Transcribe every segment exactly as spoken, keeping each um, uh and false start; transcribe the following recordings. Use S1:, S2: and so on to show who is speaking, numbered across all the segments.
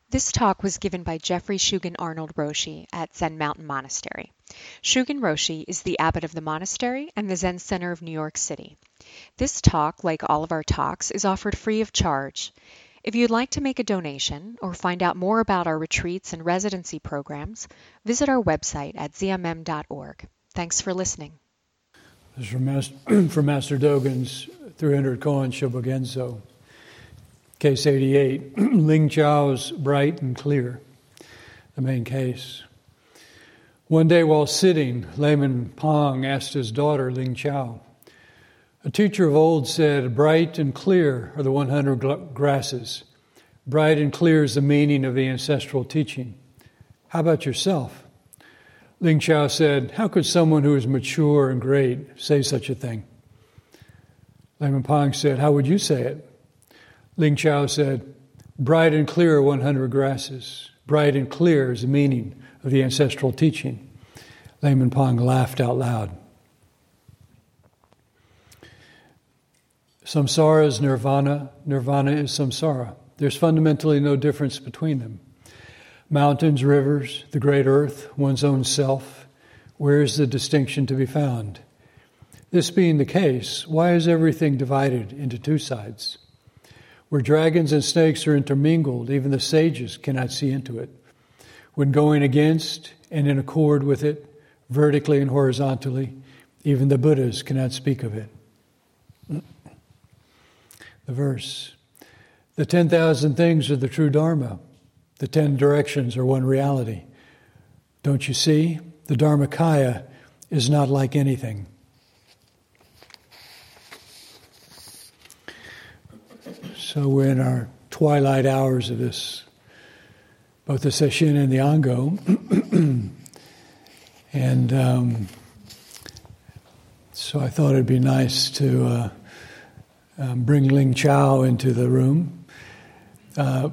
S1: This talk was given by Jeffrey Shugen Arnold Roshi at Zen Mountain Monastery. Shugen Roshi is the abbot of the monastery and the Zen Center of New York City. This talk, like all of our talks, is offered free of charge. If you'd like to make a donation or find out more about our retreats and residency programs, visit our website at z m m dot org. Thanks for listening.
S2: This is from Master, from Master Dogen's three hundred Koan Shobogenzo. Case eighty-eight, Ling Chao's Bright and Clear, the main case. One day while sitting, Layman Pang asked his daughter, Ling Chao, a teacher of old said, bright and clear are the one hundred grasses. Bright and clear is the meaning of the ancestral teaching. How about yourself? Ling Chao said, how could someone who is mature and great say such a thing? Layman Pang said, how would you say it? Ling Chao said, bright and clear are one hundred grasses. Bright and clear is the meaning of the ancestral teaching. Layman Pang laughed out loud. Samsara is nirvana. Nirvana is samsara. There's fundamentally no difference between them. Mountains, rivers, the great earth, one's own self. Where is the distinction to be found? This being the case, why is everything divided into two sides? Where dragons and snakes are intermingled, even the sages cannot see into it. When going against and in accord with it, vertically and horizontally, even the Buddhas cannot speak of it. The verse, the ten thousand things are the true Dharma. The ten directions are one reality. Don't you see? The Dharmakaya is not like anything. So we're in our twilight hours of this, both the Sesshin and the Ango. and um, so I thought it'd be nice to uh, um, bring Ling Chao into the room. Uh,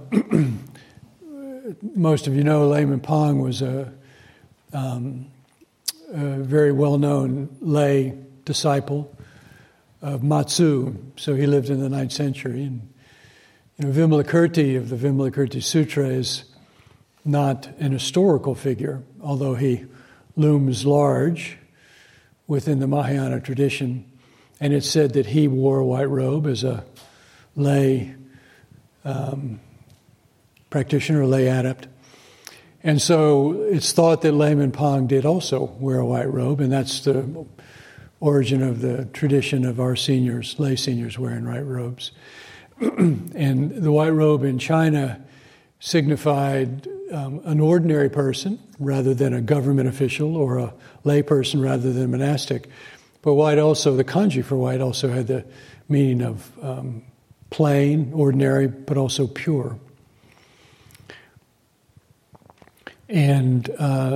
S2: most of you know Layman Pang was a, um, a very well-known lay disciple of Matsu. So he lived in the ninth century. And You know, Vimalakirti of the Vimalakirti Sutra is not an historical figure, although he looms large within the Mahayana tradition. And it's said that he wore a white robe as a lay um, practitioner, lay adept. And so it's thought that Layman Pang did also wear a white robe, and that's the origin of the tradition of our seniors, lay seniors wearing white robes. And the white robe in China signified um, an ordinary person rather than a government official, or a lay person rather than monastic. But white also, the kanji for white also had the meaning of um, plain, ordinary, but also pure. And uh,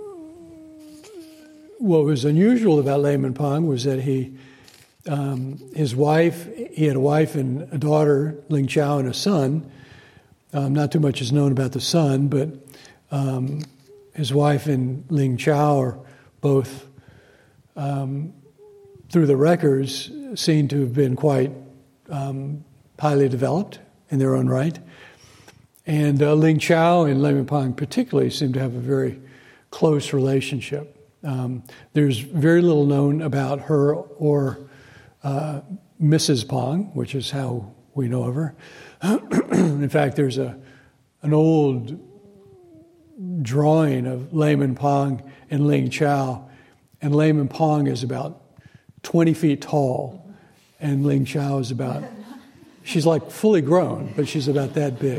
S2: what was unusual about Layman Pang was that he Um, his wife, he had a wife and a daughter, Ling Chao, and a son. Um, not too much is known about the son, but um, his wife and Ling Chao are both, um, through the records, seen to have been quite um, highly developed in their own right. And uh, Ling Chao and Layman Pang particularly seem to have a very close relationship. Um, there's very little known about her or Uh, Missus Pang, which is how we know of her. In fact, there's a an old drawing of Layman Pang and Ling Chao, and Layman Pang is about twenty feet tall, and Ling Chao is about, she's like fully grown, but she's about that big.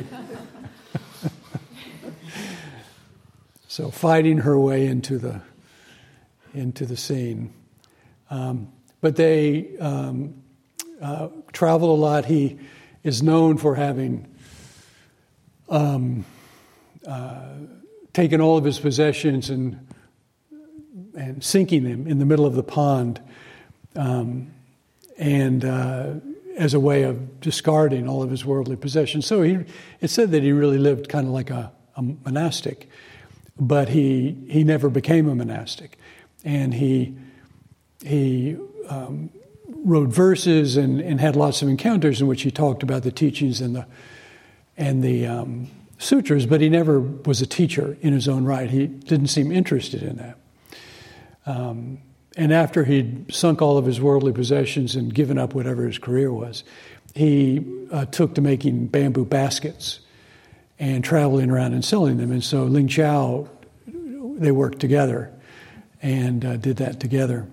S2: So fighting her way into the into the scene. Um, But they um, uh, travel a lot. He is known for having um, uh, taken all of his possessions and and sinking them in the middle of the pond, um, and uh, as a way of discarding all of his worldly possessions. So he, it's said that he really lived kind of like a, a monastic, but he he never became a monastic, and he he. Um, wrote verses and, and had lots of encounters in which he talked about the teachings and the and the um, sutras, but he never was a teacher in his own right. He didn't seem interested in that. Um, and after he'd sunk all of his worldly possessions and given up whatever his career was, he uh, took to making bamboo baskets and traveling around and selling them. And so Ling Chao, they worked together and uh, did that together.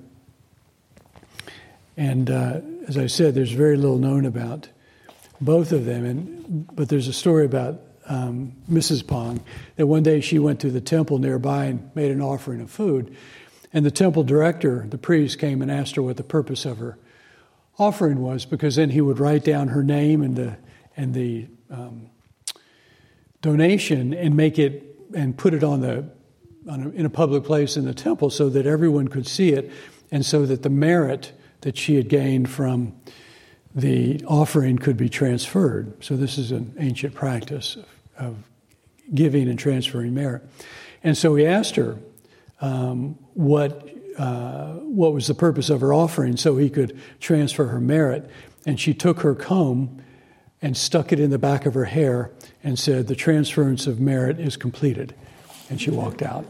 S2: And uh, as I said, there's very little known about both of them. And but there's a story about um, Missus Pong, that one day she went to the temple nearby and made an offering of food. And the temple director, the priest, came and asked her what the purpose of her offering was, because then he would write down her name and the and the um, donation and make it and put it on the on a, in a public place in the temple so that everyone could see it, and so that the merit that she had gained from the offering could be transferred. So this is an ancient practice of, of giving and transferring merit. And so he asked her um, what uh, what was the purpose of her offering so he could transfer her merit. And she took her comb and stuck it in the back of her hair and said, "The transference of merit is completed." And she walked out.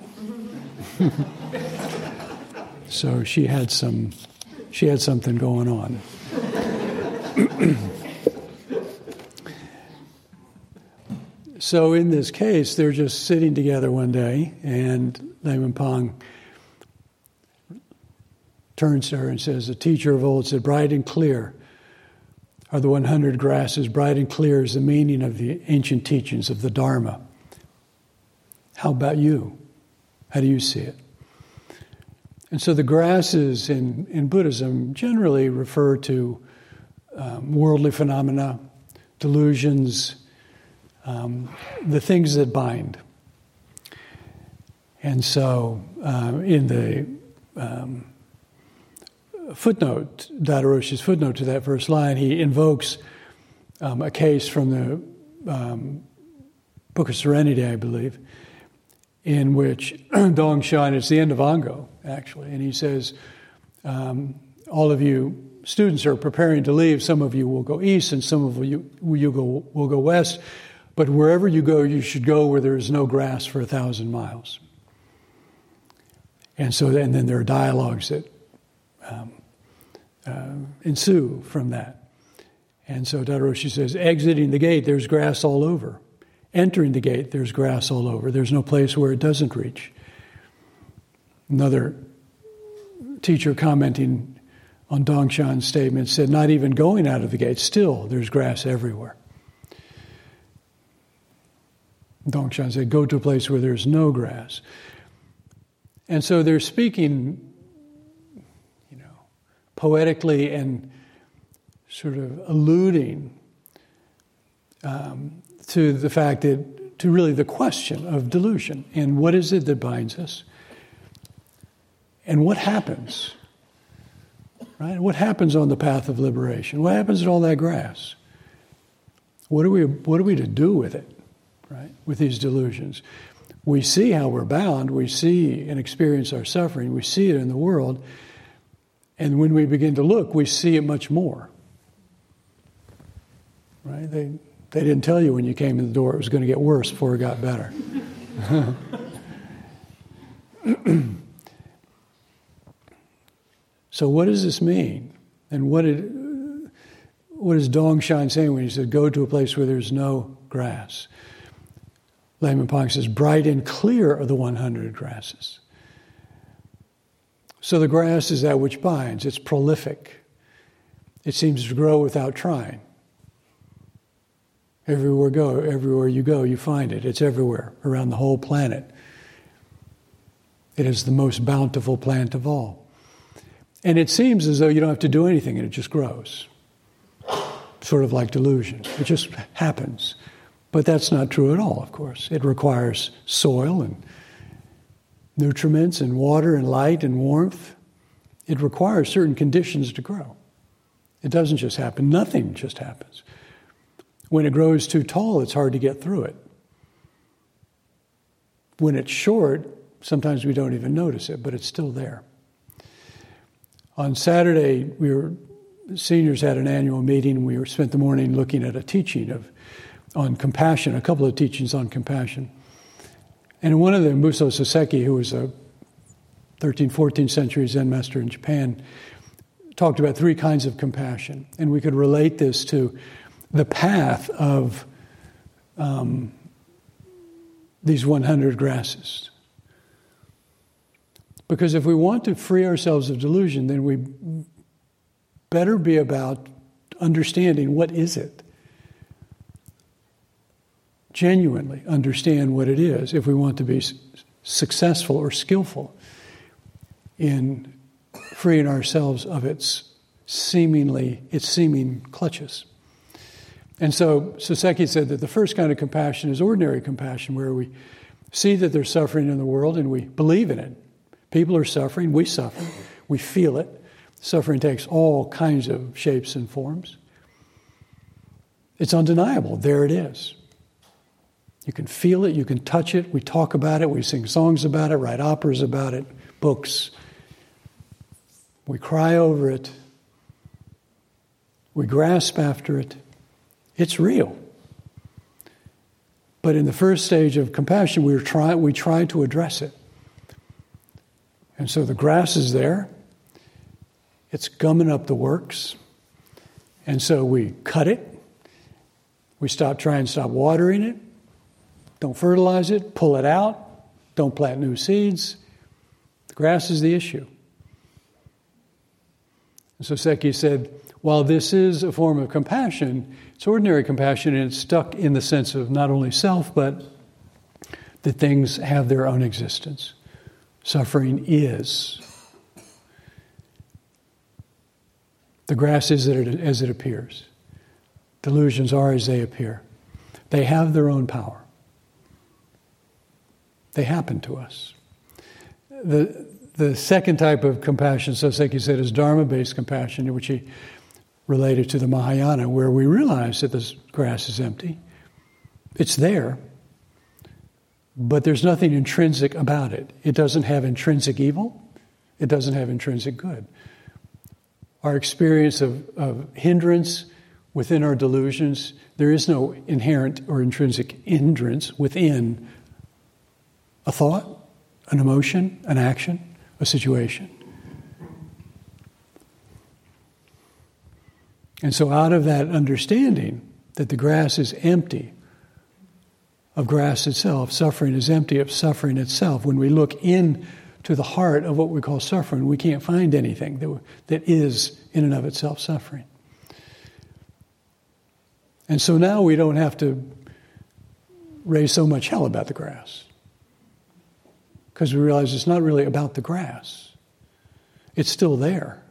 S2: So she had some, she had something going on. So in this case, they're just sitting together one day, and Layman Pong turns to her and says, "The teacher of old said, bright and clear are the one hundred grasses. Bright and clear is the meaning of the ancient teachings of the Dharma. How about you? How do you see it?" And so the grasses in, in Buddhism generally refer to um, worldly phenomena, delusions, um, the things that bind. And so uh, in the um, footnote, Daido Roshi's footnote to that first line, he invokes um, a case from the um, Book of Serenity, I believe, in which Dongshan, it's the end of Ango, actually, and he says, um, all of you students are preparing to leave. Some of you will go east and some of you will go, will go west, but wherever you go, you should go where there is no grass for a thousand miles. And so, and then there are dialogues that um, uh, ensue from that. And so Daido Roshi says, exiting the gate, there's grass all over. Entering the gate, there's grass all over. There's no place where it doesn't reach. Another teacher commenting on Dongshan's statement said, not even going out of the gate, still there's grass everywhere. Dongshan said, go to a place where there's no grass. And so they're speaking, you know, poetically and sort of alluding um, to the fact that, to really the question of delusion and what is it that binds us and what happens, right? What happens on the path of liberation? What happens to all that grass? What are we, what are we to do with it, right? With these delusions? We see how we're bound. We see and experience our suffering. We see it in the world. And when we begin to look, we see it much more, right? They... They didn't tell you when you came in the door it was going to get worse before it got better. So what does this mean? And what did what is Dongshan saying when he said, go to a place where there's no grass? Layman Pong says, bright and clear are the one hundred grasses. So the grass is that which binds. It's prolific. It seems to grow without trying. Everywhere go, everywhere you go, you find it. It's everywhere, around the whole planet. It is the most bountiful plant of all. And it seems as though you don't have to do anything and it just grows. Sort of like delusion. It just happens. But that's not true at all, of course. It requires soil and nutriments and water and light and warmth. It requires certain conditions to grow. It doesn't just happen. Nothing just happens. When it grows too tall, it's hard to get through it. When it's short, sometimes we don't even notice it, but it's still there. On Saturday, we were seniors had an annual meeting, and we were, spent the morning looking at a teaching of on compassion, a couple of teachings on compassion. And one of them, Muso Soseki, who was a thirteenth, fourteenth century Zen master in Japan, talked about three kinds of compassion. And we could relate this to the path of um, these one hundred grasses. Because if we want to free ourselves of delusion, then we better be about understanding what is it. Genuinely understand what it is if we want to be successful or skillful in freeing ourselves of its seemingly, its seeming clutches. And so Soseki said that the first kind of compassion is ordinary compassion, where we see that there's suffering in the world and we believe in it. People are suffering, we suffer, we feel it. Suffering takes all kinds of shapes and forms. It's undeniable, there it is. You can feel it, you can touch it, we talk about it, we sing songs about it, write operas about it, books. We cry over it. We grasp after it. It's real. But in the first stage of compassion, we try, we try to address it. And so the grass is there. It's gumming up the works. And so we cut it. We stop trying to stop watering it. Don't fertilize it. Pull it out. Don't plant new seeds. The grass is the issue. And so Soseki said, while this is a form of compassion, it's ordinary compassion, and it's stuck in the sense of not only self, but that things have their own existence. Suffering is. The grass is as it appears. Delusions are as they appear. They have their own power. They happen to us. The, the second type of compassion, Soseki said, is Dharma-based compassion, which he related to the Mahayana, where we realize that this grass is empty. It's there, but there's nothing intrinsic about it. It doesn't have intrinsic evil. It doesn't have intrinsic good. Our experience of, of hindrance within our delusions, there is no inherent or intrinsic hindrance within a thought, an emotion, an action, a situation. And so out of that understanding that the grass is empty of grass itself, suffering is empty of suffering itself, when we look in to the heart of what we call suffering, we can't find anything that, that is in and of itself suffering. And so now we don't have to raise so much hell about the grass, because we realize it's not really about the grass. It's still there,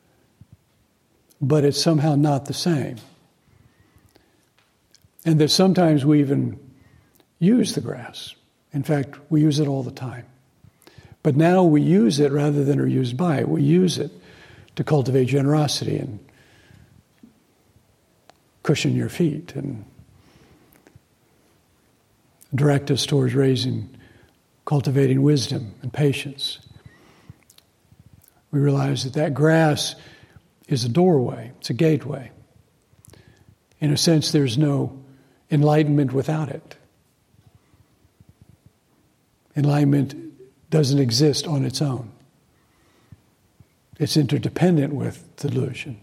S2: but it's somehow not the same. And that sometimes we even use the grass. In fact, we use it all the time. But now we use it rather than are used by it. We use it to cultivate generosity and cushion your feet and direct us towards raising, cultivating wisdom and patience. We realize that that grass is a doorway, it's a gateway. In a sense, there's no enlightenment without it. Enlightenment doesn't exist on its own. It's interdependent with delusion.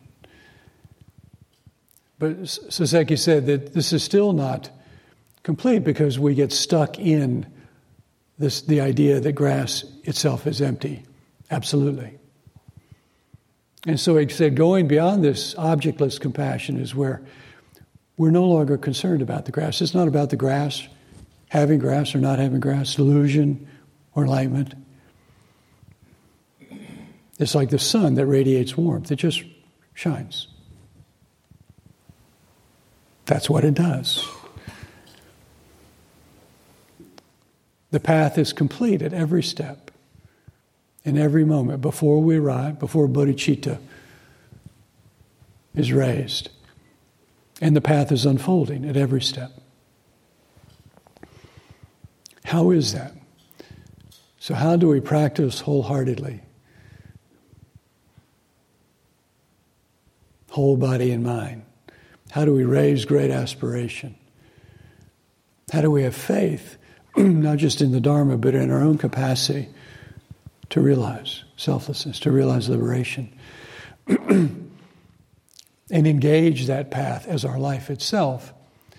S2: But Soseki said that this is still not complete because we get stuck in this, the idea that grass itself is empty. Absolutely. And so he said going beyond this objectless compassion is where we're no longer concerned about the grass. It's not about the grass, having grass or not having grass, delusion or enlightenment. It's like the sun that radiates warmth. It just shines. That's what it does. The path is complete at every step, in every moment, before we arrive, before bodhicitta is raised. And the path is unfolding at every step. How is that? So how do we practice wholeheartedly? Whole body and mind. How do we raise great aspiration? How do we have faith, not just in the Dharma, but in our own capacity to realize selflessness, to realize liberation, and engage that path as our life itself,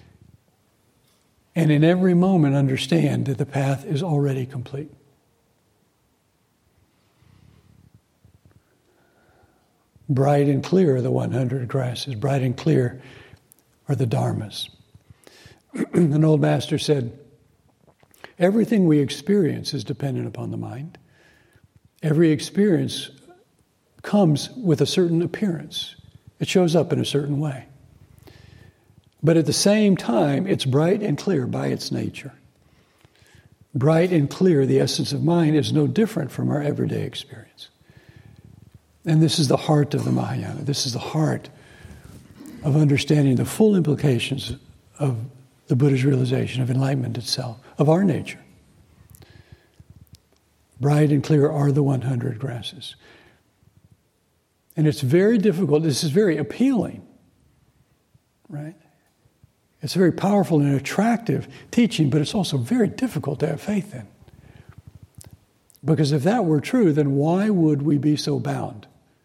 S2: and in every moment understand that the path is already complete. Bright and clear are the one hundred grasses. Bright and clear are the dharmas. An old master said, everything we experience is dependent upon the mind. Every experience comes with a certain appearance. It shows up in a certain way. But at the same time, it's bright and clear by its nature. Bright and clear, the essence of mind, is no different from our everyday experience. And this is the heart of the Mahayana. This is the heart of understanding the full implications of the Buddha's realization of enlightenment itself, of our nature. Bright and clear are the one hundred grasses. And it's very difficult. This is very appealing, right? It's a very powerful and attractive teaching, but it's also very difficult to have faith in. Because if that were true, then why would we be so bound?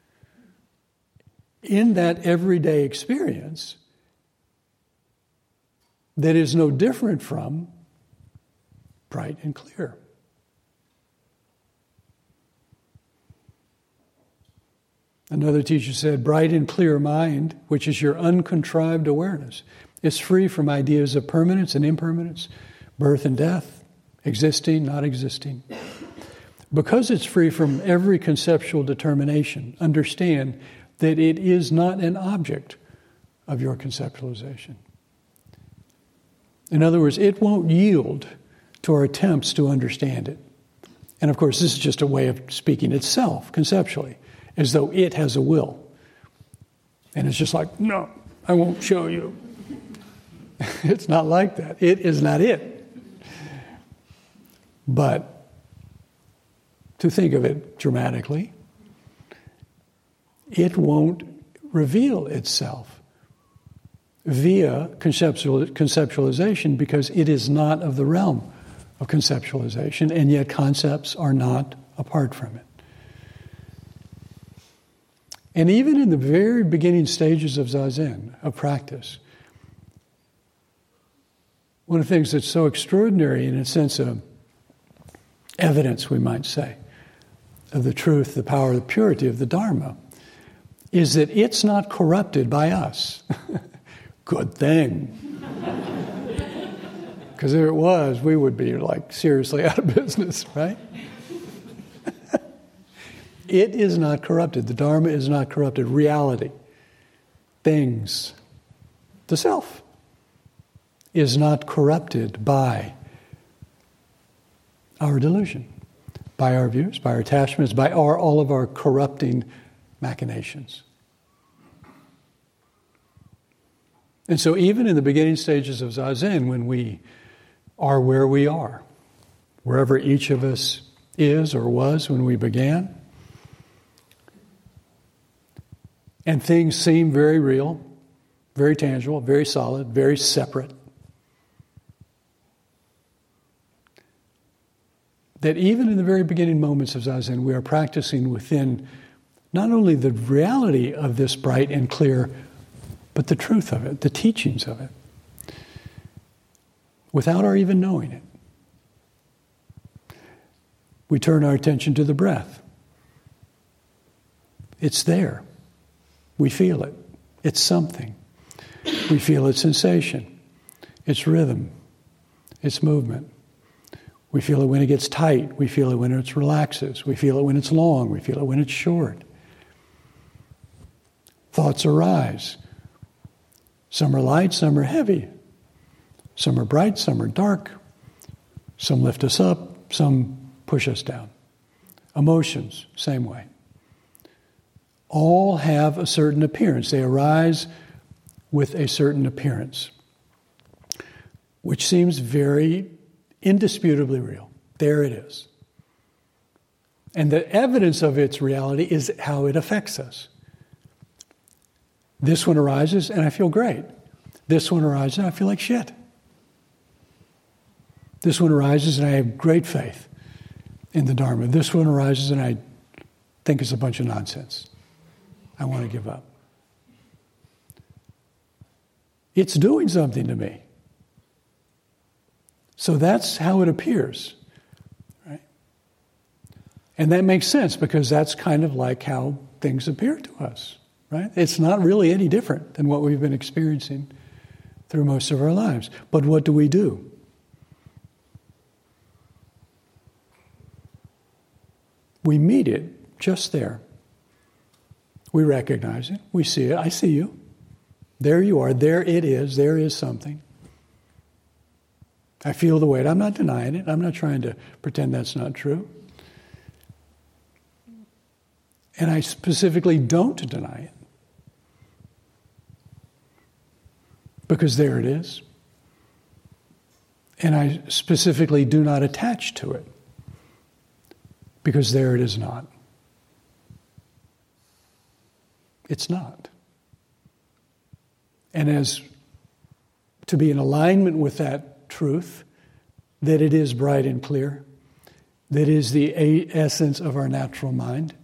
S2: In that everyday experience that is no different from bright and clear. Another teacher said, bright and clear mind, which is your uncontrived awareness, is free from ideas of permanence and impermanence, birth and death, existing, not existing. Because it's free from every conceptual determination, understand that it is not an object of your conceptualization. In other words, it won't yield to our attempts to understand it. And of course, this is just a way of speaking itself, conceptually, as though it has a will. And it's just like, no, I won't show you. It's not like that. It is not it. But to think of it dramatically, it won't reveal itself via conceptual, conceptualization because it is not of the realm of conceptualization, and yet concepts are not apart from it. And even in the very beginning stages of Zazen, of practice, one of the things that's so extraordinary in a sense of evidence, we might say, of the truth, the power, the purity of the Dharma, is that it's not corrupted by us. Good thing. Because if it was, we would be like seriously out of business, right? It is not corrupted. The Dharma is not corrupted. Reality, things, the self, is not corrupted by our delusion, by our views, by our attachments, by our, all of our corrupting machinations. And so even in the beginning stages of Zazen, when we are where we are, wherever each of us is or was when we began, and things seem very real, very tangible, very solid, very separate, that even in the very beginning moments of Zazen, we are practicing within not only the reality of this bright and clear, but the truth of it, the teachings of it, without our even knowing it. We turn our attention to the breath. It's there. We feel it. It's something. We feel its sensation, its rhythm, its movement. We feel it when it gets tight. We feel it when it relaxes. We feel it when it's long. We feel it when it's short. Thoughts arise. Some are light, some are heavy. Some are bright, some are dark. Some lift us up, some push us down. Emotions, same way. All have a certain appearance. They arise with a certain appearance, which seems very indisputably real. There it is. And the evidence of its reality is how it affects us. This one arises and I feel great. This one arises and I feel like shit. This one arises and I have great faith in the Dharma. This one arises and I think it's a bunch of nonsense. I want to give up. It's doing something to me. So that's how it appears, right? And that makes sense because that's kind of like how things appear to us, right? It's not really any different than what we've been experiencing through most of our lives. But what do we do? We meet it just there. We recognize it. We see it. I see you. There you are. There it is. There is something. I feel the weight. I'm not denying it. I'm not trying to pretend that's not true. And I specifically don't deny it. Because there it is. And I specifically do not attach to it. Because there it is not. It's not. And as to be in alignment with that truth, that it is bright and clear, that is the a- essence of our natural mind,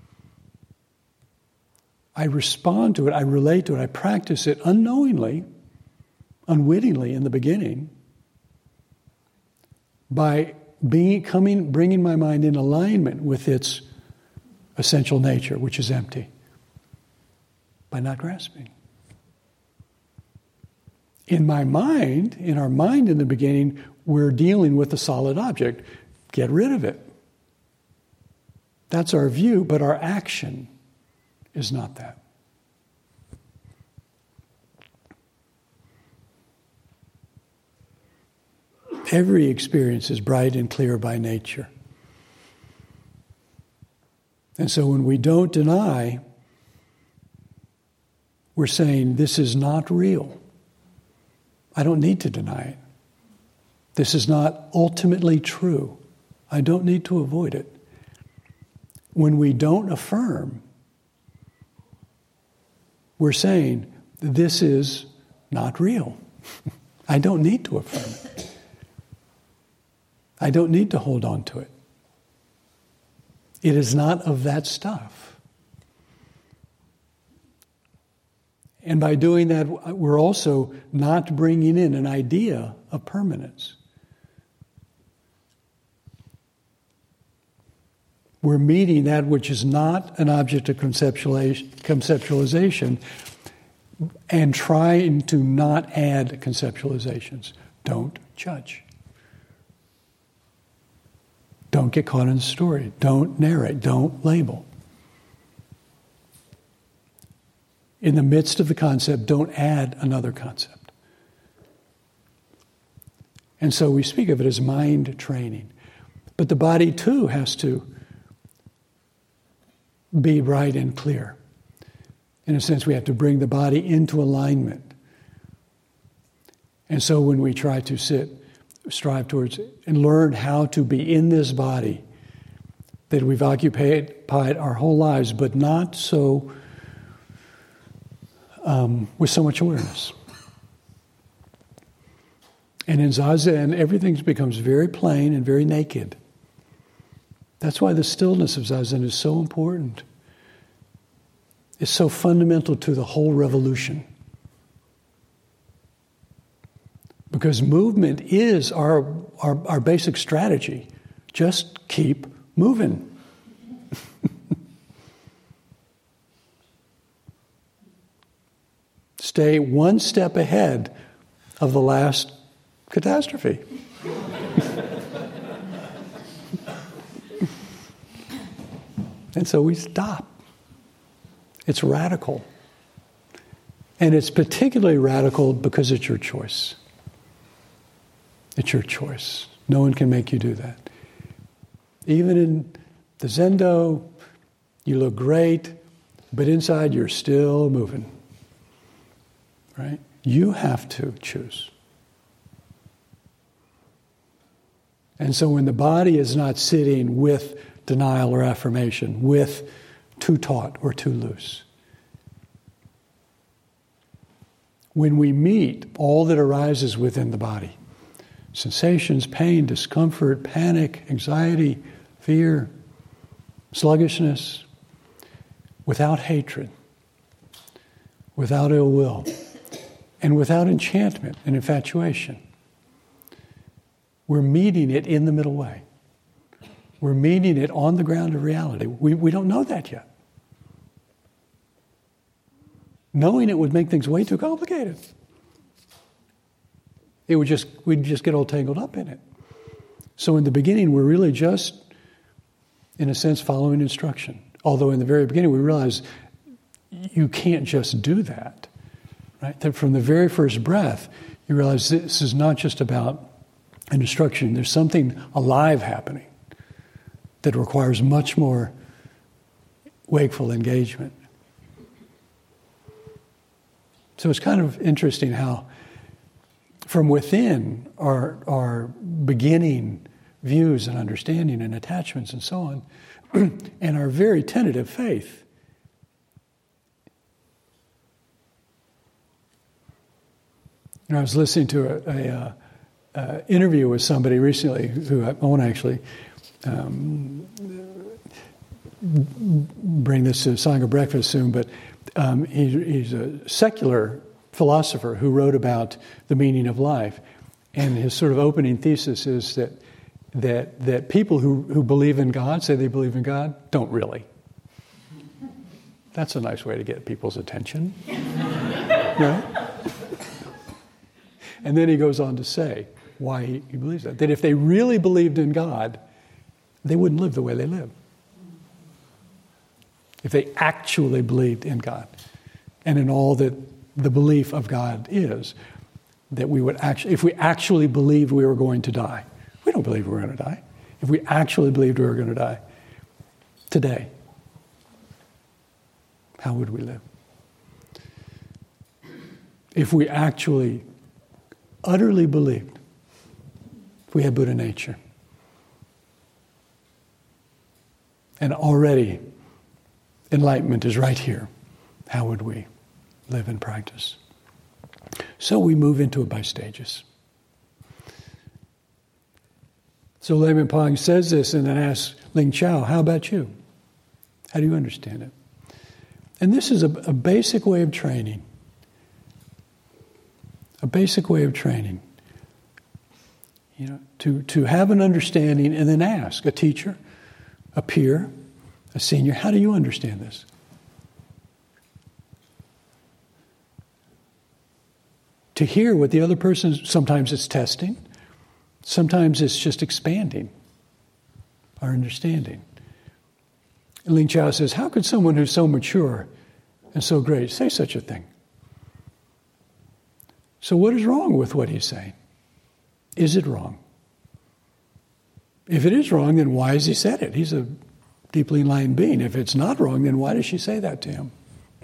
S2: I respond to it, I relate to it, I practice it unknowingly, unwittingly in the beginning, by being coming, bringing my mind in alignment with its essential nature, which is empty, by not grasping. In my mind, in our mind in the beginning, we're dealing with a solid object. Get rid of it. That's our view, but our action is not that. Every experience is bright and clear by nature. And so when we don't deny, we're saying this is not real. I don't need to deny it. This is not ultimately true. I don't need to avoid it. When we don't affirm, we're saying this is not real. I don't need to affirm it. I don't need to hold on to it. It is not of that stuff. And by doing that, we're also not bringing in an idea of permanence. We're meeting that which is not an object of conceptualization and trying to not add conceptualizations. Don't judge. Don't get caught in the story. Don't narrate. Don't label. In the midst of the concept, don't add another concept. And so we speak of it as mind training. But the body, too, has to be bright and clear. In a sense, we have to bring the body into alignment. And so when we try to sit, strive towards, and learn how to be in this body that we've occupied our whole lives, but not so um, with so much awareness. And in Zazen, everything becomes very plain and very naked. That's why the stillness of Zazen is so important. It's so fundamental to the whole revolution. Because movement is our, our, our basic strategy. Just keep moving. Stay one step ahead of the last catastrophe. And so we stop. It's radical. And it's particularly radical because it's your choice. It's your choice. No one can make you do that. Even in the Zendo, you look great, but inside you're still moving. Right? You have to choose. And so when the body is not sitting with denial or affirmation, with too taut or too loose, when we meet all that arises within the body, sensations, pain, discomfort, panic, anxiety, fear, sluggishness, without hatred, without ill will, and without enchantment and infatuation. We're meeting it in the middle way. We're meeting it on the ground of reality. We, we don't know that yet. Knowing it would make things way too complicated. It would just, we'd just get all tangled up in it. So in the beginning, we're really just, in a sense, following instruction. Although in the very beginning, we realize you can't just do that. Right? That from the very first breath, you realize this is not just about an instruction. There's something alive happening that requires much more wakeful engagement. So it's kind of interesting how from within our, our beginning views and understanding and attachments and so on, and our very tentative faith, you know, I was listening to a, a, a, a interview with somebody recently who I won't actually um, bring this to Sangha breakfast soon, but um, he, he's a secular philosopher who wrote about the meaning of life, and his sort of opening thesis is that that that people who, who believe in God, say they believe in God, don't really. That's a nice way to get people's attention, right? And then he goes on to say why he, he believes that. That if they really believed in God, they wouldn't live the way they live. If they actually believed in God and in all that the belief of God is, that we would actually, if we actually believed we were going to die, we don't believe we're going to die. If we actually believed we were going to die today, how would we live? If we actually utterly believed we had Buddha nature, and already enlightenment is right here, how would we live and practice? So we move into it by stages. So Layman Pong says this and then asks Ling Chao, how about you? How do you understand it? And this is a, a basic way of training. A basic way of training. You know, to, to have an understanding and then ask a teacher, a peer, a senior, how do you understand this? To hear what the other person, sometimes it's testing, sometimes it's just expanding our understanding. And Ling Chao says, how could someone who's so mature and so great say such a thing? So what is wrong with what he's saying? Is it wrong? If it is wrong, then why has he said it? He's a deeply enlightened being. If it's not wrong, then why does she say that to him?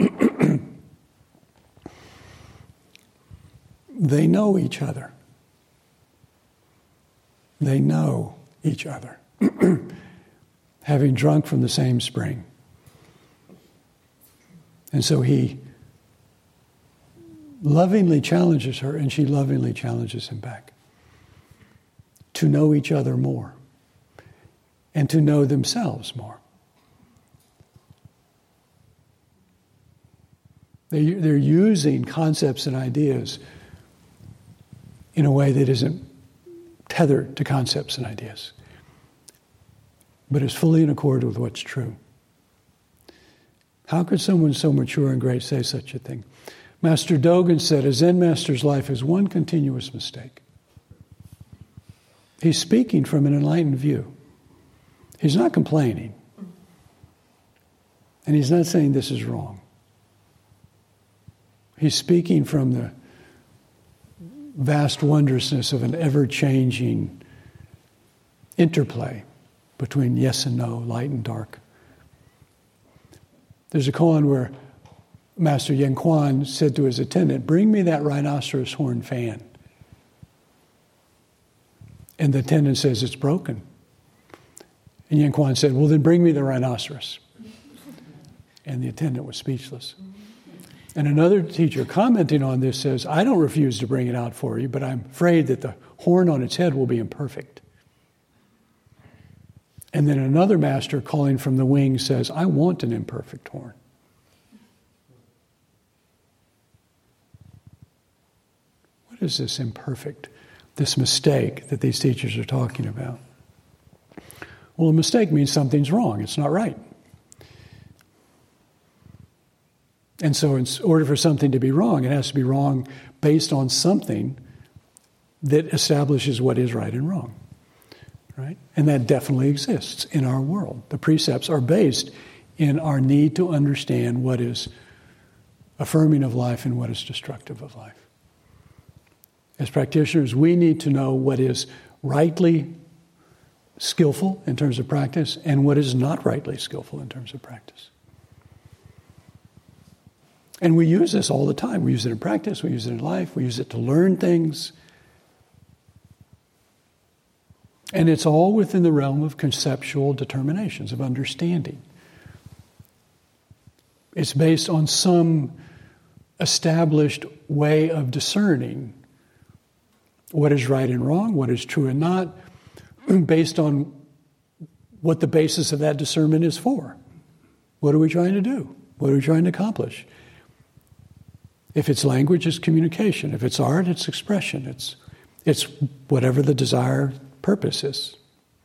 S2: They know each other. They know each other. Having drunk from the same spring. And so he lovingly challenges her, and she lovingly challenges him back. To know each other more. And to know themselves more. They, they're using concepts and ideas in a way that isn't tethered to concepts and ideas, but is fully in accord with what's true. How could someone so mature and great say such a thing? Master Dogen said, a Zen master's life is one continuous mistake. He's speaking from an enlightened view. He's not complaining. And he's not saying this is wrong. He's speaking from the vast wondrousness of an ever-changing interplay between yes and no, light and dark. There's a koan where Master Yen Kuan said to his attendant, bring me that rhinoceros horn fan. And the attendant says, it's broken. And Yen Kuan said, well, then bring me the rhinoceros. And the attendant was speechless. And another teacher commenting on this says, I don't refuse to bring it out for you, but I'm afraid that the horn on its head will be imperfect. And then another master calling from the wings says, I want an imperfect horn. What is this imperfect, this mistake that these teachers are talking about? Well, a mistake means something's wrong. It's not right. And so in order for something to be wrong, it has to be wrong based on something that establishes what is right and wrong. Right? And that definitely exists in our world. The precepts are based in our need to understand what is affirming of life and what is destructive of life. As practitioners, we need to know what is rightly skillful in terms of practice and what is not rightly skillful in terms of practice. And we use this all the time. We use it in practice, we use it in life, we use it to learn things. And it's all within the realm of conceptual determinations, of understanding. It's based on some established way of discerning what is right and wrong, what is true and not, based on what the basis of that discernment is for. What are we trying to do? What are we trying to accomplish? If it's language, it's communication. If it's art, it's expression. It's, it's whatever the desired purpose is.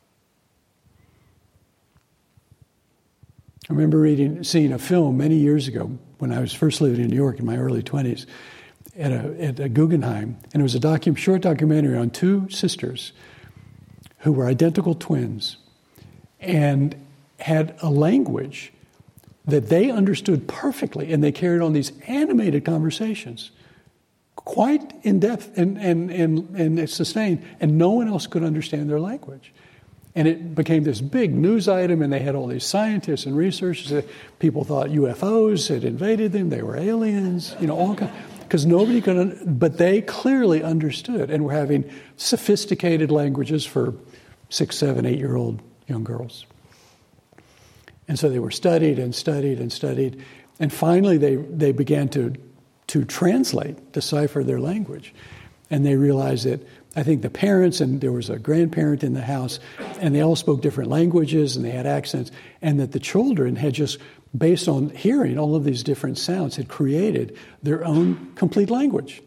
S2: I remember reading, seeing a film many years ago when I was first living in New York in my early twenties at a, at a Guggenheim, and it was a docu- short documentary on two sisters who were identical twins and had a language that they understood perfectly, and they carried on these animated conversations, quite in-depth and, and, and, and sustained, and no one else could understand their language. And it became this big news item, and they had all these scientists and researchers that people thought U F Os had invaded them, they were aliens, you know, all kinds, because nobody could, but they clearly understood, and were having sophisticated languages for six, seven, eight-year-old young girls. And so they were studied and studied and studied, and finally they, they began to, to translate, decipher their language. And they realized that, I think the parents, and there was a grandparent in the house, and they all spoke different languages, and they had accents, and that the children had just, based on hearing all of these different sounds, had created their own complete language.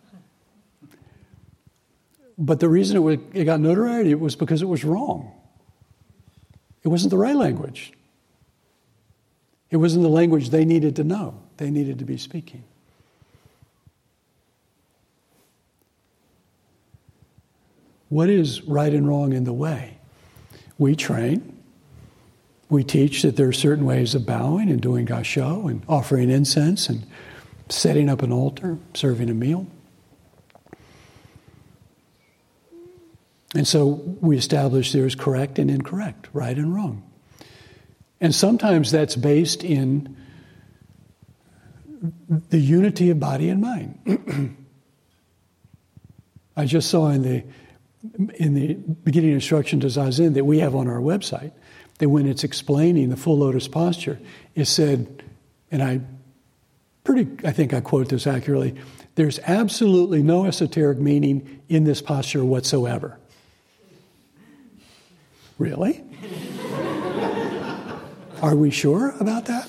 S2: But the reason it, would, it got notoriety was because it was wrong. It wasn't the right language. It wasn't the language they needed to know. They needed to be speaking. What is right and wrong in the way? We train. We teach that there are certain ways of bowing and doing gassho and offering incense and setting up an altar, serving a meal. And so we establish there is correct and incorrect, right and wrong. And sometimes that's based in the unity of body and mind. I just saw in the in the beginning instruction to Zazen that we have on our website, that when it's explaining the full lotus posture, it said, and I pretty, I think I quote this accurately, there's absolutely no esoteric meaning in this posture whatsoever. Really? Are we sure about that?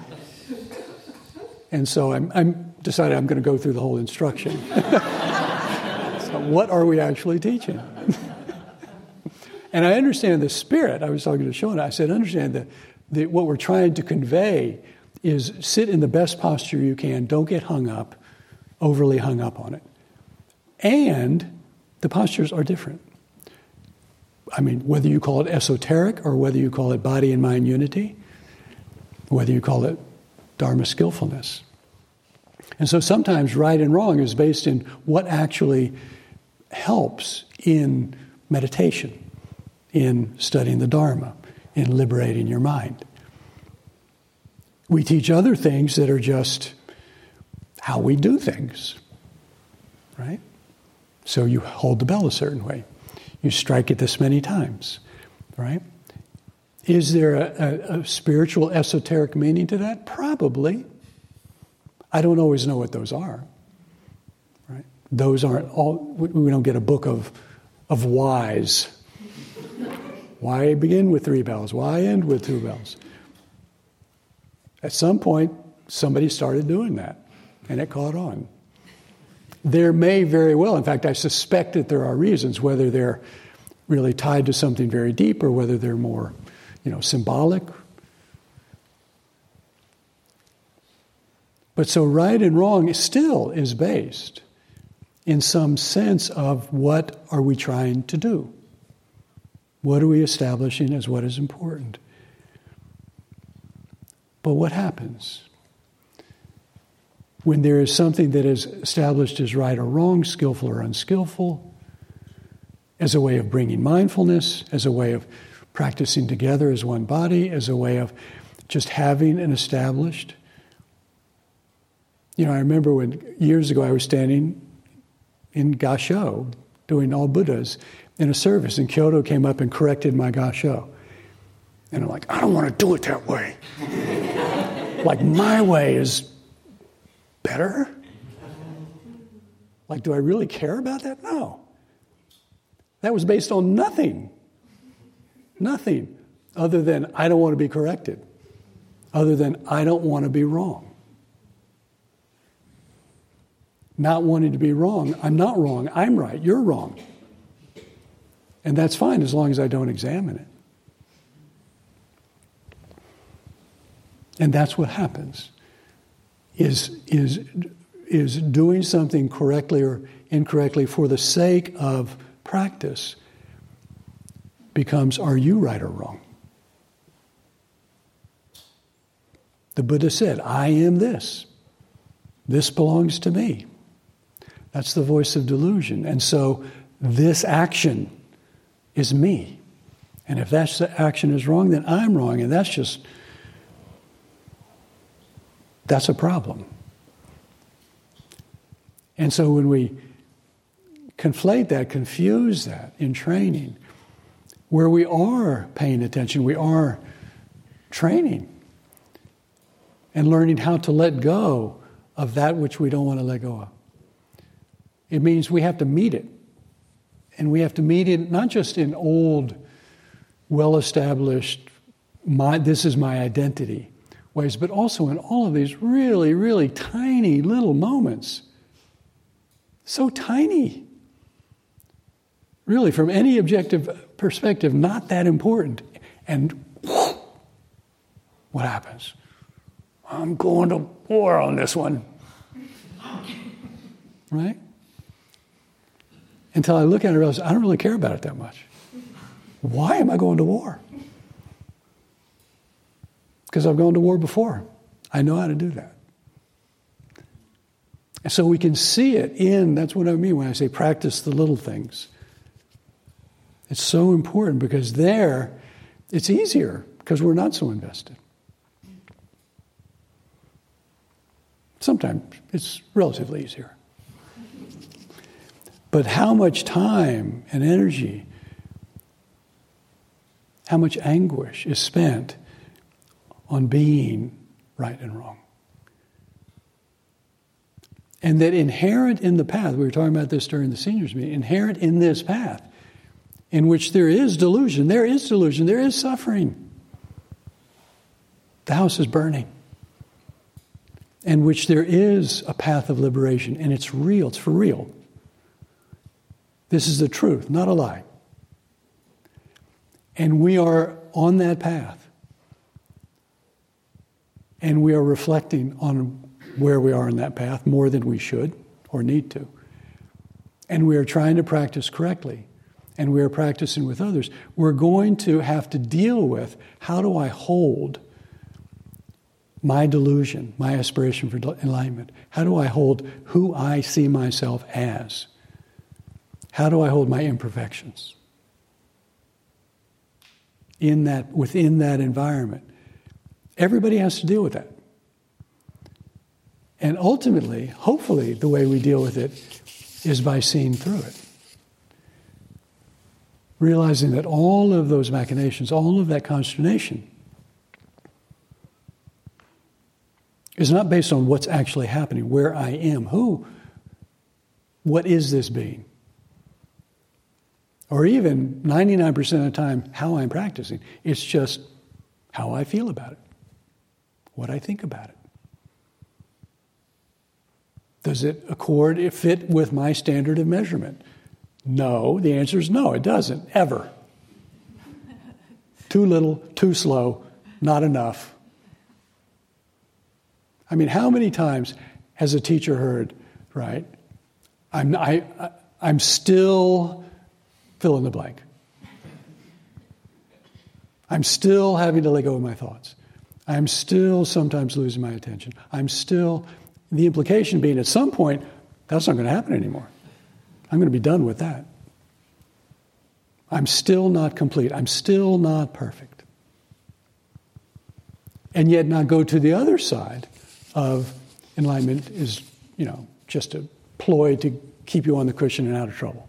S2: And so I'm, I'm decided I'm going to go through the whole instruction. So what are we actually teaching? And I understand the spirit. I was talking to Shona. I said, understand that, that what we're trying to convey is sit in the best posture you can. Don't get hung up, overly hung up on it. And the postures are different. I mean, whether you call it esoteric or whether you call it body and mind unity, whether you call it Dharma skillfulness. And so sometimes right and wrong is based in what actually helps in meditation, in studying the Dharma, in liberating your mind. We teach other things that are just how we do things, right? So you hold the bell a certain way. You strike it this many times, right? Is there a, a, a spiritual, esoteric meaning to that? Probably. I don't always know what those are. Right? Those aren't all. We don't get a book of of whys. Why begin with three bells? Why end with two bells? At some point, somebody started doing that, and it caught on. There may very well, in fact, I suspect that there are reasons, whether they're really tied to something very deep or whether they're more, you know, symbolic. But so right and wrong still is based in some sense of what are we trying to do? What are we establishing as what is important? But what happens when there is something that is established as right or wrong, skillful or unskillful, as a way of bringing mindfulness, as a way of practicing together as one body, as a way of just having an established? You know, I remember when years ago I was standing in Gassho doing all Buddhas in a service, and Kyoto came up and corrected my Gassho. And I'm like, I don't want to do it that way. Like, my way is better? Like, do I really care about that? No. That was based on nothing. Nothing other than I don't want to be corrected. Other than I don't want to be wrong. Not wanting to be wrong. I'm not wrong. I'm right. You're wrong. And that's fine as long as I don't examine it. And that's what happens. Is, is, is doing something correctly or incorrectly for the sake of practice becomes, are you right or wrong? The Buddha said, I am this. This belongs to me. That's the voice of delusion. And so this action is me. And if that action is wrong, then I'm wrong. And that's just, that's a problem. And so when we conflate that, confuse that in training, where we are paying attention, we are training and learning how to let go of that which we don't want to let go of. It means we have to meet it. And we have to meet it not just in old, well-established, my, this is my identity ways, but also in all of these really, really tiny little moments. So tiny. Really, from any objective perspective, not that important. And whoosh, what happens? I'm going to war on this one. Right? Until I look at it and realize, I don't really care about it that much. Why am I going to war? Because I've gone to war before. I know how to do that. And so we can see it in, that's what I mean when I say practice the little things. It's so important because there, it's easier because we're not so invested. Sometimes it's relatively easier. But how much time and energy, how much anguish is spent on being right and wrong? And that inherent in the path, we were talking about this during the seniors meeting, inherent in this path, in which there is delusion, there is delusion, there is suffering. The house is burning. In which there is a path of liberation, and it's real, it's for real. This is the truth, not a lie. And we are on that path. And we are reflecting on where we are in that path more than we should or need to. And we are trying to practice correctly. And we are practicing with others. We're going to have to deal with, how do I hold my delusion, my aspiration for enlightenment? How do I hold who I see myself as? How do I hold my imperfections in that, within that environment? Everybody has to deal with that. And ultimately, hopefully, the way we deal with it is by seeing through it. Realizing that all of those machinations, all of that consternation is not based on what's actually happening, where I am, who, what is this being? Or even ninety-nine percent of the time, how I'm practicing. It's just how I feel about it, what I think about it. Does it accord, it fit with my standard of measurement? No, the answer is no, it doesn't, ever. Too little, too slow, not enough. I mean, how many times has a teacher heard, right, I'm, I, I, I'm still fill in the blank. I'm still having to let go of my thoughts. I'm still sometimes losing my attention. I'm still, the implication being at some point, that's not going to happen anymore. I'm going to be done with that. I'm still not complete. I'm still not perfect. And yet not go to the other side of enlightenment is, you know, just a ploy to keep you on the cushion and out of trouble.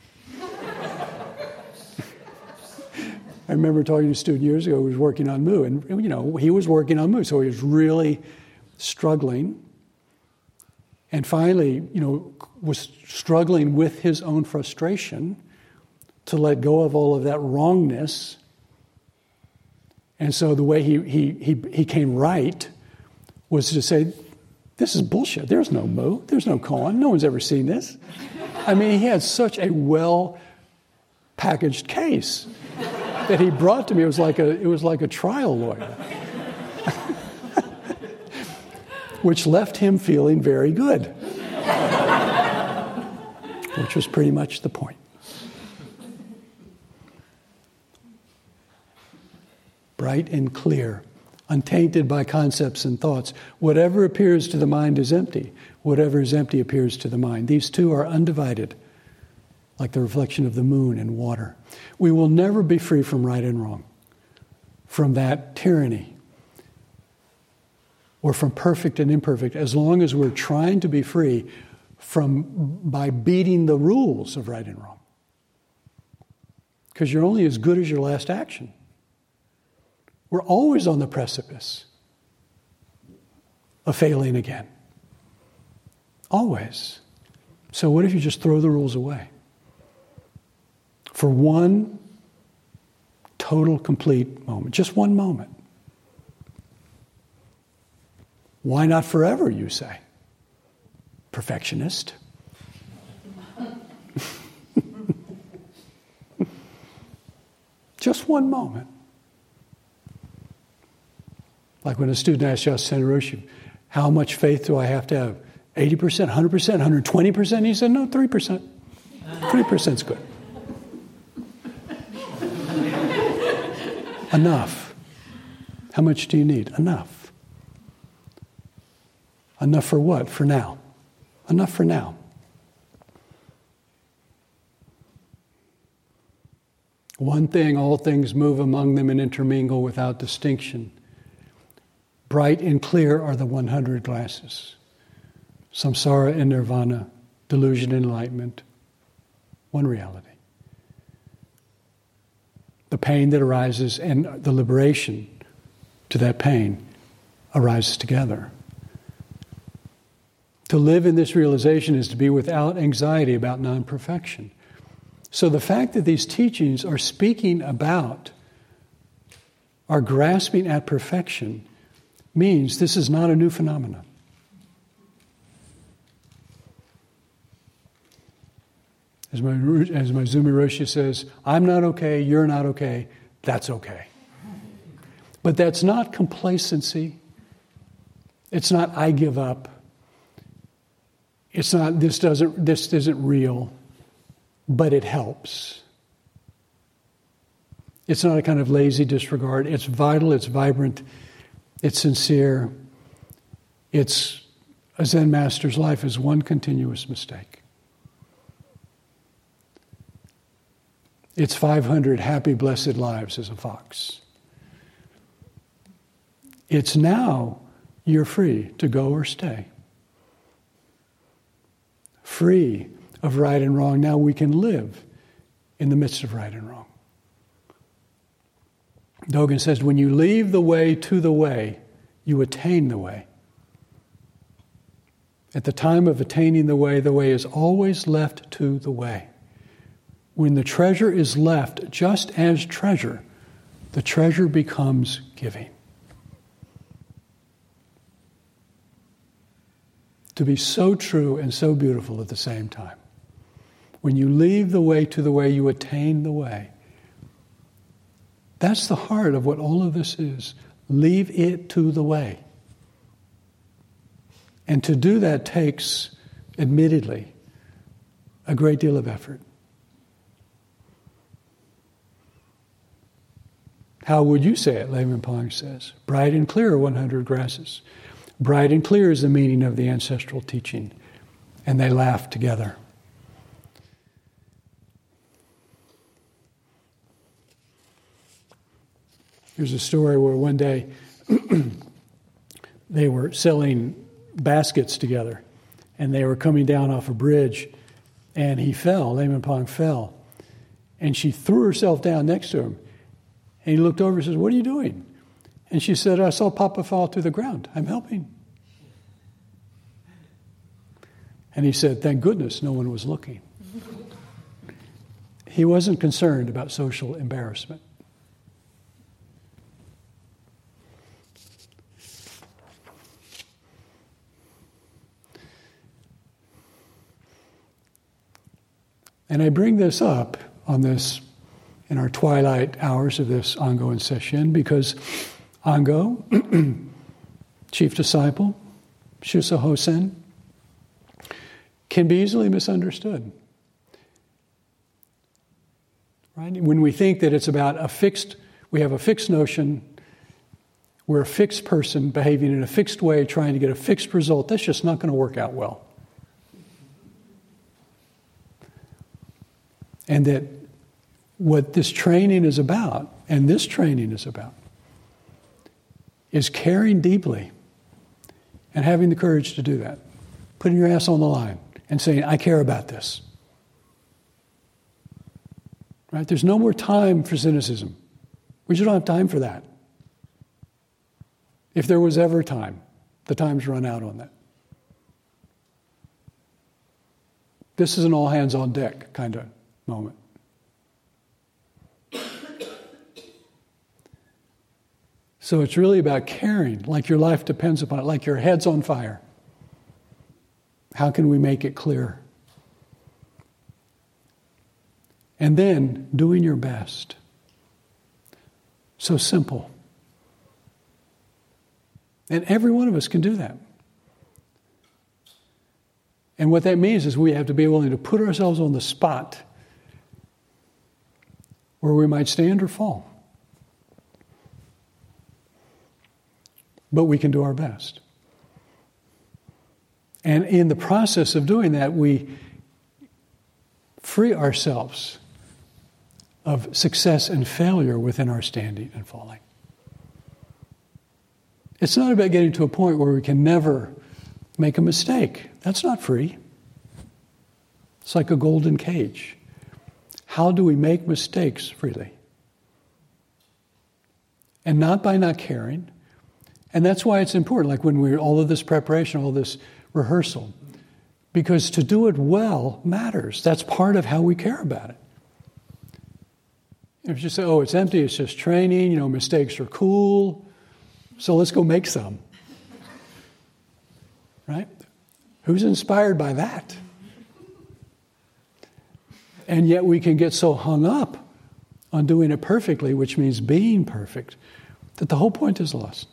S2: I remember talking to a student years ago who was working on Mu, and, you know, he was working on Mu, so he was really struggling. And finally, you know, was struggling with his own frustration to let go of all of that wrongness. And so the way he he he, he came right was to say, this is bullshit. There's no Mu. There's no koan. No one's ever seen this. I mean, he had such a well-packaged case that he brought to me. It was like a it was like a trial lawyer, which left him feeling very good, which was pretty much the point. Bright and clear, untainted by concepts and thoughts. Whatever appears to the mind is empty. Whatever is empty appears to the mind. These two are undivided, like the reflection of the moon in water. We will never be free from right and wrong, from that tyranny, or from perfect and imperfect, as long as we're trying to be free from by beating the rules of right and wrong. Because you're only as good as your last action. We're always on the precipice of failing again. Always. So what if you just throw the rules away? For one total, complete moment. Just one moment. Why not forever, you say? Perfectionist. Just one moment. Like when a student asked Yasusani Roshi, how much faith do I have to have? eighty percent, one hundred percent, one hundred twenty percent? He said, no, three percent. three percent is good. Enough. How much do you need? Enough. Enough for what? For now. Enough for now. One thing, all things move among them and intermingle without distinction. Bright and clear are the one hundred glasses. Samsara and nirvana, delusion and enlightenment. One reality. The pain that arises and the liberation to that pain arises together. To live in this realization is to be without anxiety about non-perfection. So the fact that these teachings are speaking about, are grasping at perfection, means this is not a new phenomenon. As my, as my Zumi Roshi says, I'm not okay, you're not okay, that's okay. But that's not complacency. It's not I give up. It's not this doesn't this isn't real, but it helps. It's not a kind of lazy disregard. It's vital, it's vibrant, it's sincere. It's a Zen master's life is one continuous mistake. It's five hundred happy, blessed lives as a fox. It's now you're free to go or stay. Free of right and wrong. Now we can live in the midst of right and wrong. Dogen says, when you leave the way to the way, you attain the way. At the time of attaining the way, the way is always left to the way. When the treasure is left just as treasure, the treasure becomes giving. To be so true and so beautiful at the same time. When you leave the way to the way, you attain the way. That's the heart of what all of this is. Leave it to the way. And to do that takes, admittedly, a great deal of effort. How would you say it, Layman Pong says? Bright and clear, one hundred grasses. Bright and clear is the meaning of the ancestral teaching. And they laughed together. There's a story where one day they were selling baskets together, and they were coming down off a bridge, and he fell, Layman Pong fell, and she threw herself down next to him, and he looked over and says, "What are you doing?" And she said, "I saw Papa fall to the ground. I'm helping." And he said, "Thank goodness no one was looking." He wasn't concerned about social embarrassment. And I bring this up on this, in our twilight hours of this Ango and Sesshin, because Ango, chief disciple, Shusa Hosen, can be easily misunderstood. Right? When we think that it's about a fixed, we have a fixed notion, we're a fixed person behaving in a fixed way, trying to get a fixed result, that's just not going to work out well. And that what this training is about, and this training is about, is caring deeply and having the courage to do that. Putting your ass on the line and saying, I care about this. Right? There's no more time for cynicism. We just don't have time for that. If there was ever time, the time's run out on that. This is an all hands on deck kind of moment. So it's really about caring, like your life depends upon it, like your head's on fire. How can we make it clear? And then doing your best. So simple. And every one of us can do that. And what that means is we have to be willing to put ourselves on the spot where we might stand or fall. But we can do our best. And in the process of doing that, we free ourselves of success and failure within our standing and falling. It's not about getting to a point where we can never make a mistake. That's not free. It's like a golden cage. How do we make mistakes freely? And not by not caring. And that's why it's important, like when we're all of this preparation, all this rehearsal. Because to do it well matters. That's part of how we care about it. If you say, oh, it's empty, it's just training, you know, mistakes are cool, so let's go make some. Right? Who's inspired by that? And yet we can get so hung up on doing it perfectly, which means being perfect, that the whole point is lost.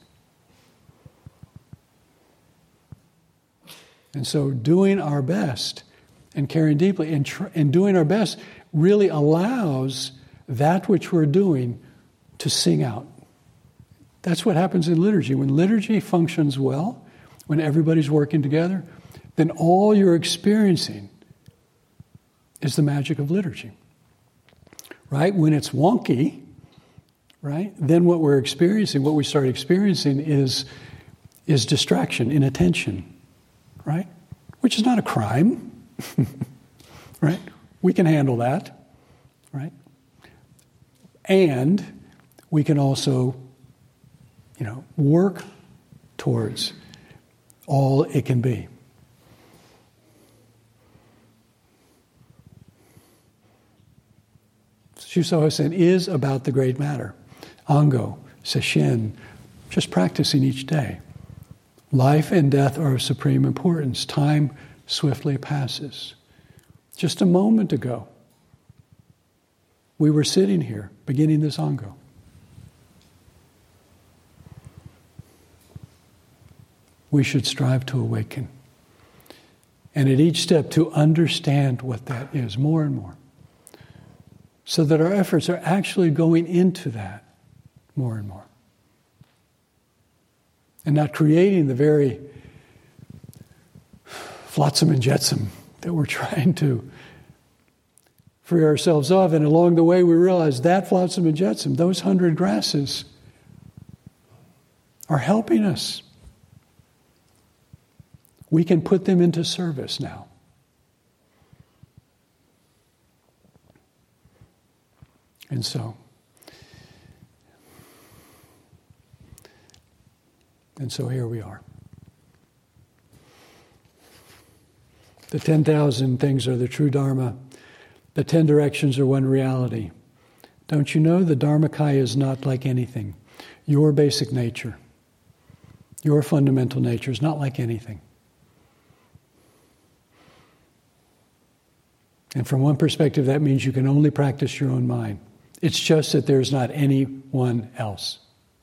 S2: And so doing our best and caring deeply and, tr- and doing our best really allows that which we're doing to sing out. That's what happens in liturgy. When liturgy functions well, when everybody's working together, then all you're experiencing is the magic of liturgy. Right? When it's wonky, right, then what we're experiencing, what we start experiencing is, is distraction, inattention. Right? Which is not a crime. Right? We can handle that. Right? And we can also, you know, work towards all it can be. Shuso Hosen is about the great matter. Ango, Sesshin, just practicing each day. Life and death are of supreme importance. Time swiftly passes. Just a moment ago, we were sitting here beginning this Ango. We should strive to awaken. And at each step to understand what that is more and more. So that our efforts are actually going into that more and more. And not creating the very flotsam and jetsam that we're trying to free ourselves of. And along the way we realize that flotsam and jetsam, those hundred grasses, are helping us. We can put them into service now. And so, and so here we are. The ten thousand things are the true Dharma. The ten directions are one reality. Don't you know the Dharmakaya is not like anything? Your basic nature, your fundamental nature is not like anything. And from one perspective, that means you can only practice your own mind. It's just that there's not anyone else.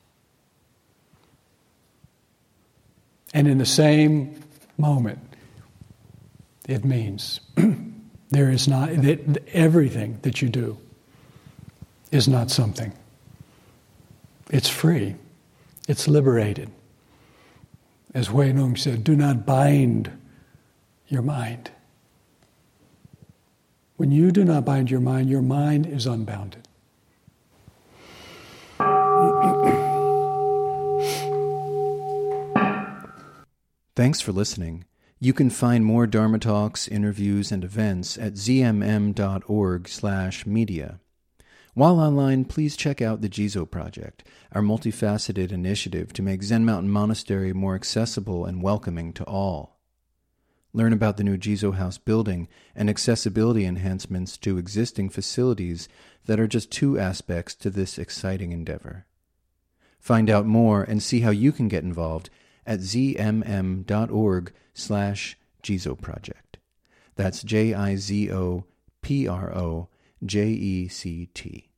S2: And in the same moment, it means there is not, that everything that you do is not something. It's free. It's liberated. As Hui Nong said, do not bind your mind. When you do not bind your mind, your mind is unbounded.
S3: Thanks for listening. You can find more Dharma talks, interviews, and events at zmm.org slash media. While online, please check out the Jizo Project, our multifaceted initiative to make Zen Mountain Monastery more accessible and welcoming to all. Learn about the new Jizo House building and accessibility enhancements to existing facilities that are just two aspects to this exciting endeavor. Find out more and see how you can get involved at zmm.org slash Jizo Project. That's J I Z O P R O J E C T.